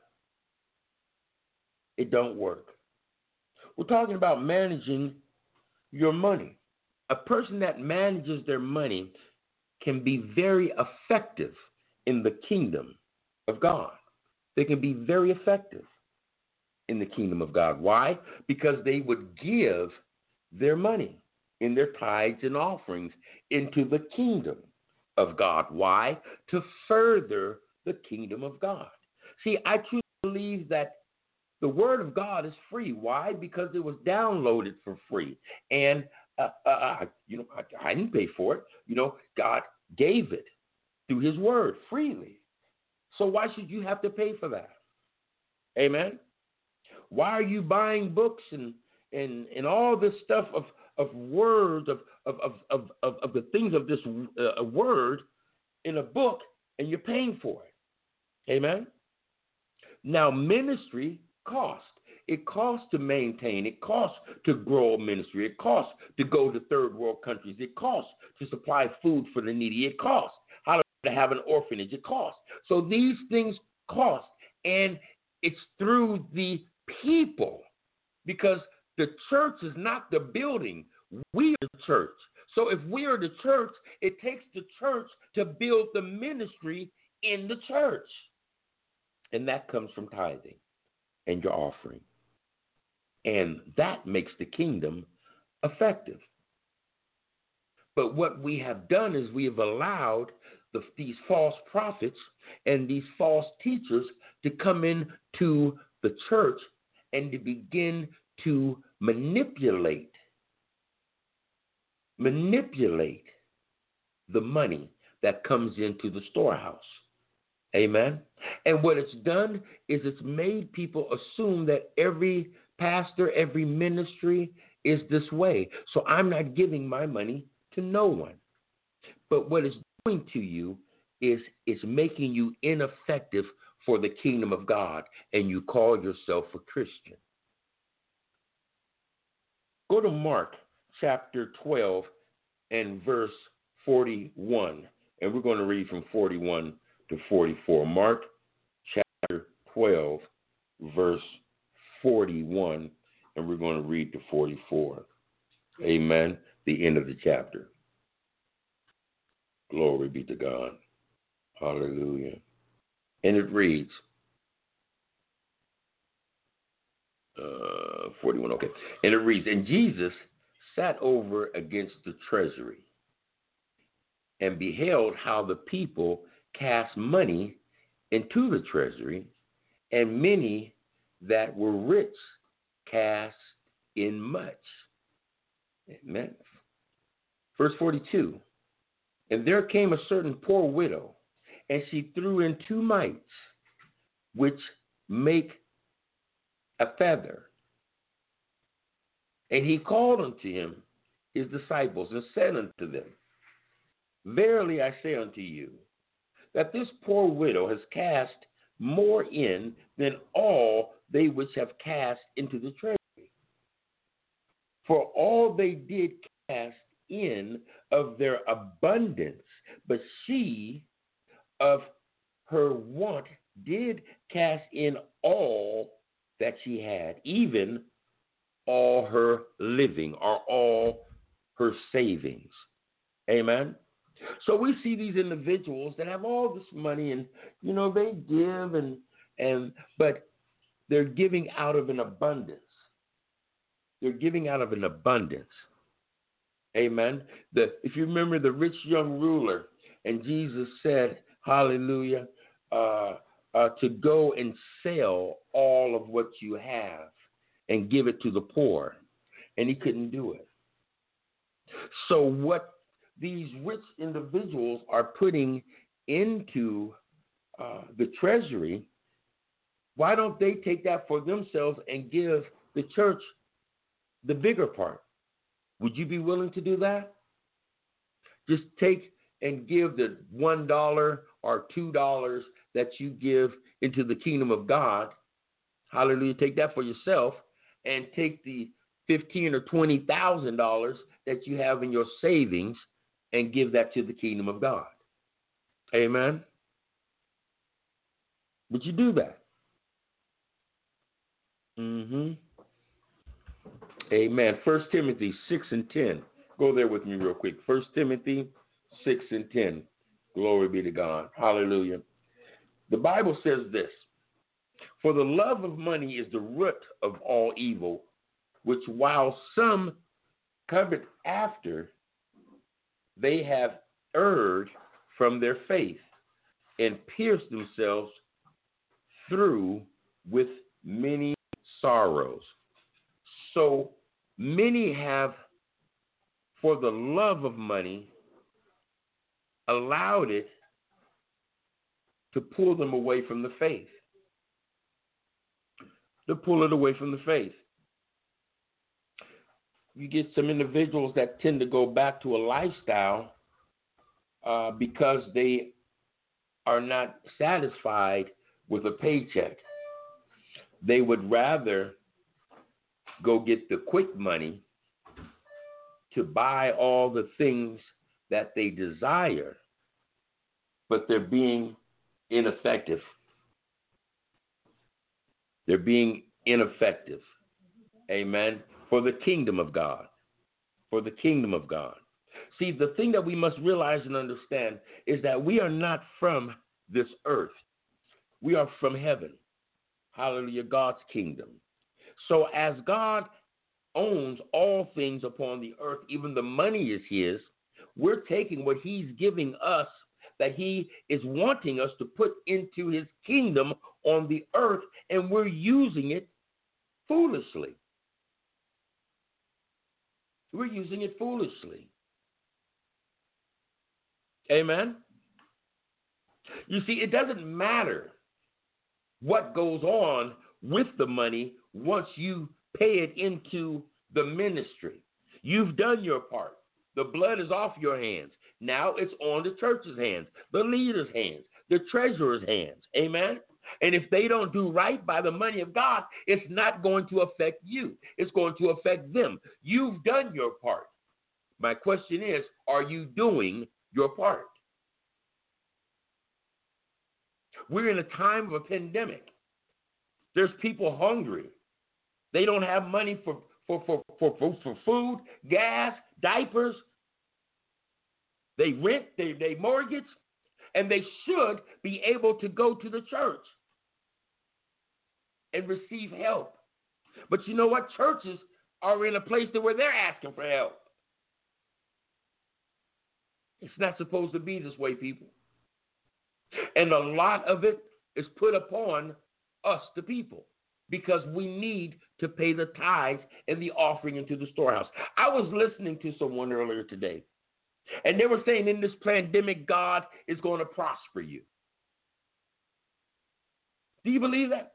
It don't work. We're talking about managing your money. A person that manages their money can be very effective in the kingdom of God. They can be very effective in the kingdom of God. Why? Because they would give their money in their tithes and offerings into the kingdom of God. Why? To further the kingdom of God. See, I truly believe that the word of God is free. Why? Because it was downloaded for free. And, uh, uh, you know, I, I didn't pay for it. You know, God gave it through his word freely. So why should you have to pay for that? Amen. Why are you buying books and and, and all this stuff of, of words, of, of, of, of, of the things of this uh, word in a book, and you're paying for it? Amen. Now, ministry costs. It costs to maintain. It costs to grow a ministry. It costs to go to third world countries. It costs to supply food for the needy. It costs how to have an orphanage. It costs. So these things cost, and it's through the people, because the church is not the building. We are the church. So if we are the church, it takes the church to build the ministry in the church. And that comes from tithing and your offering. And that makes the kingdom effective. But what we have done is we have allowed the, these false prophets and these false teachers to come into the church and to begin to manipulate manipulate the money that comes into the storehouse. Amen. And what it's done is it's made people assume that every pastor, every ministry is this way. So I'm not giving my money to no one. But what it's doing to you is it's making you ineffective for the kingdom of God, and you call yourself a Christian. Go to Mark chapter twelve and verse forty-one, and we're going to read from forty-one to forty-four. Mark chapter twelve, verse forty-one, and we're going to read to forty-four. Amen. The end of the chapter. Glory be to God. Hallelujah. And it reads, uh, forty-one, okay. And it reads, and Jesus sat over against the treasury and beheld how the people cast money into the treasury, and many that were rich cast in much. Amen. Verse forty-two, and there came a certain poor widow, and she threw in two mites, which make a feather. And he called unto him his disciples, and said unto them, verily I say unto you, that this poor widow has cast more in than all they which have cast into the treasury. For all they did cast in of their abundance, but she of her want did cast in all that she had, even all her living, or all her savings. Amen. So we see these individuals that have all this money, and you know they give, and and but they're giving out of an abundance. They're giving out of an abundance. Amen. The if you remember the rich young ruler, and Jesus said, hallelujah, uh, uh, to go and sell all of what you have and give it to the poor. And he couldn't do it. So what these rich individuals are putting into uh, the treasury, why don't they take that for themselves and give the church the bigger part? Would you be willing to do that? Just take and give the one dollar or two dollars that you give into the kingdom of God. Hallelujah. Take that for yourself, and take the fifteen or twenty thousand dollars that you have in your savings and give that to the kingdom of God. Amen. Would you do that? Mm-hmm. Amen. First Timothy six and ten. Go there with me real quick. First Timothy six and ten. Glory be to God. Hallelujah. The Bible says this: for the love of money is the root of all evil, which while some covet after, they have erred from their faith and pierced themselves through with many sorrows. So many have, for the love of money, allowed it to pull them away from the faith. To pull it away from the faith. You get some individuals that tend to go back to a lifestyle uh, because they are not satisfied with a paycheck. They would rather go get the quick money to buy all the things that they desire, but they're being ineffective. They're being ineffective. Amen. For the kingdom of God. For the kingdom of God. See, the thing that we must realize and understand is that we are not from this earth. We are from heaven. Hallelujah, God's kingdom. So as God owns all things upon the earth, even the money is his, we're taking what he's giving us, that he is wanting us to put into his kingdom on the earth, and we're using it foolishly. We're using it foolishly. Amen. You see, it doesn't matter what goes on with the money once you pay it into the ministry. You've done your part. The blood is off your hands. Now it's on the church's hands, the leader's hands, the treasurer's hands. Amen. And if they don't do right by the money of God, it's not going to affect you. It's going to affect them. You've done your part. My question is, are you doing your part? We're in a time of a pandemic. There's people hungry. They don't have money for, for, for, for, for, for food, gas, diapers. They rent, they, they mortgage, and they should be able to go to the church and receive help. But you know what? Churches are in a place where they're asking for help. It's not supposed to be this way, people. And a lot of it is put upon us, the people, because we need to pay the tithes and the offering into the storehouse. I was listening to someone earlier today, and they were saying in this pandemic, God is going to prosper you. Do you believe that?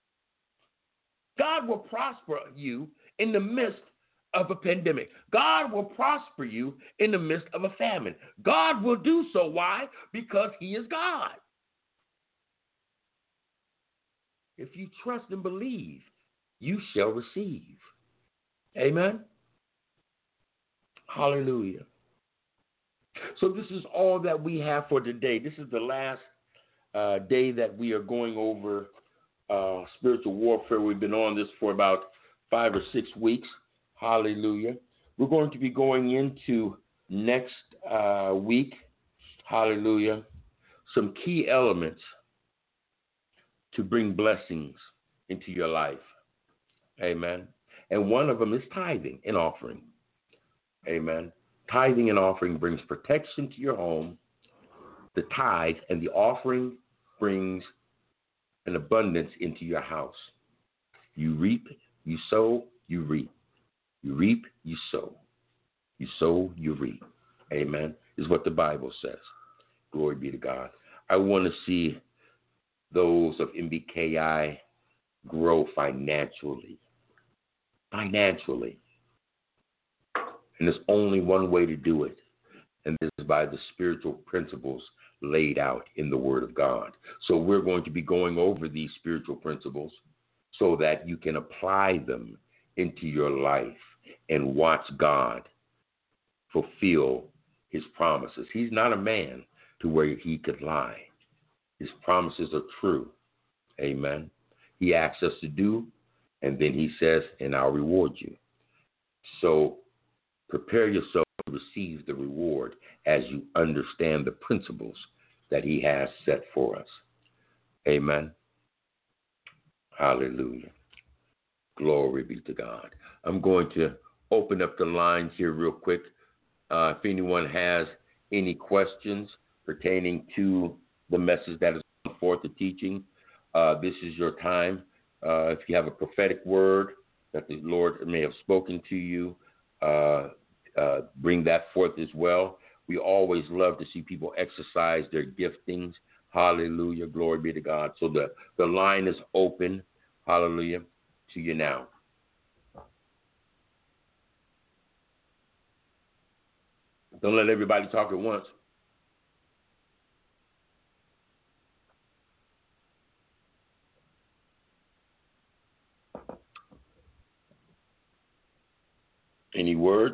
God will prosper you in the midst of a pandemic. God will prosper you in the midst of a famine. God will do so. Why? Because he is God. If you trust and believe, you shall receive. Amen? Hallelujah. So this is all that we have for today. This is the last uh, day that we are going over uh, spiritual warfare. We've been on this for about five or six weeks. Hallelujah. We're going to be going into next uh, week, hallelujah, some key elements to bring blessings into your life. Amen. And one of them is tithing and offering. Amen. Tithing and offering brings protection to your home. The tithe and the offering brings an abundance into your house. You reap, you sow, you reap. You reap, you sow. You sow, you reap. Amen. Is what the Bible says. Glory be to God. I want to see those of M B K I grow financially. Financially. And there's only one way to do it, and this is by the spiritual principles laid out in the Word of God. So we're going to be going over these spiritual principles so that you can apply them into your life and watch God fulfill his promises. He's not a man to where he could lie. His promises are true. Amen. He asks us to do, and then he says, and I'll reward you. So prepare yourself to receive the reward as you understand the principles that he has set for us. Amen. Hallelujah. Glory be to God. I'm going to open up the lines here real quick. Uh, if anyone has any questions pertaining to the message that is going forth, the teaching, uh, this is your time. Uh, if you have a prophetic word that the Lord may have spoken to you, uh, uh, bring that forth as well. We always love to see people exercise their giftings. Hallelujah. Glory be to God. So the, the line is open. Hallelujah. To you now. Don't let everybody talk at once. Any words?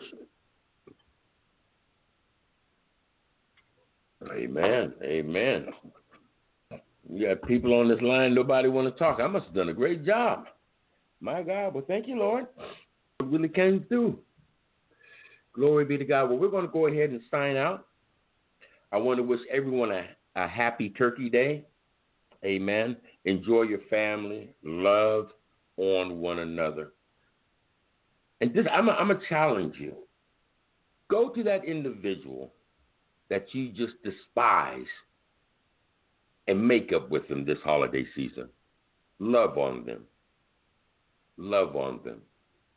Amen. Amen. You got people on this line, nobody want to talk. I must have done a great job. My God. Well, thank you, Lord. It really came through. Glory be to God. Well, we're going to go ahead and sign out. I want to wish everyone a, a happy Turkey Day. Amen. Enjoy your family. Love on one another. And this, I'm going to challenge you. Go to that individual that you just despise and make up with them this holiday season. Love on them. Love on them.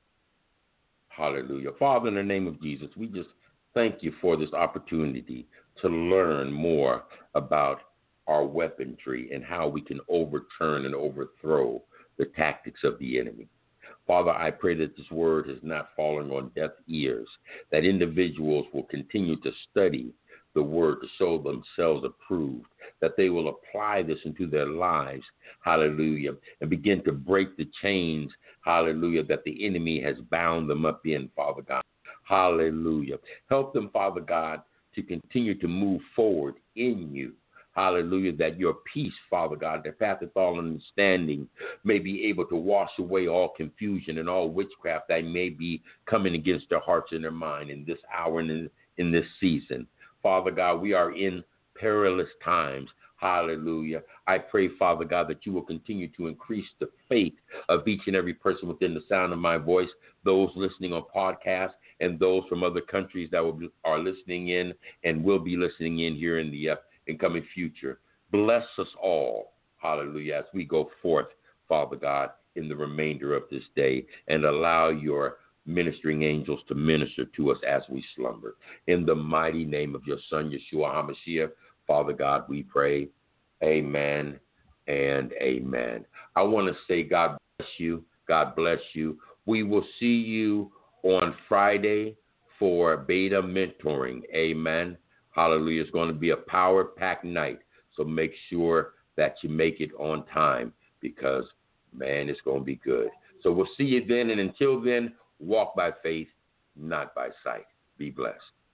Hallelujah. Father, in the name of Jesus, we just thank you for this opportunity to learn more about our weaponry and how we can overturn and overthrow the tactics of the enemy. Father, I pray that this word is not falling on deaf ears, that individuals will continue to study the word to show themselves approved, that they will apply this into their lives, hallelujah, and begin to break the chains, hallelujah, that the enemy has bound them up in, Father God. Hallelujah. Help them, Father God, to continue to move forward in you. Hallelujah, that your peace, Father God, that passeth all understanding, may be able to wash away all confusion and all witchcraft that may be coming against their hearts and their mind in this hour and in, in this season. Father God, we are in perilous times. Hallelujah. I pray, Father God, that you will continue to increase the faith of each and every person within the sound of my voice, those listening on podcasts and those from other countries that will be, are listening in and will be listening in here in the uh, incoming future. Bless us all, hallelujah, as we go forth, Father God, in the remainder of this day, and allow your ministering angels to minister to us as we slumber. In the mighty name of your Son, Yeshua HaMashiach, Father God, we pray. Amen and amen. I want to say God bless you. God bless you. We will see you on Friday for beta mentoring. Amen. Hallelujah. It's going to be a power-packed night. So make sure that you make it on time because, man, it's going to be good. So we'll see you then. And until then, walk by faith, not by sight. Be blessed.